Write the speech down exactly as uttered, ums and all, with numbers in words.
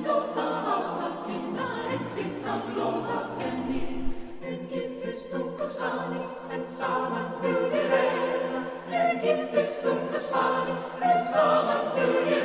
blåser afstand til når en kvinna blåser frem i. En giftes dunke sani, en sammen hugger ena. En giftes dunke sani, en sammen hugger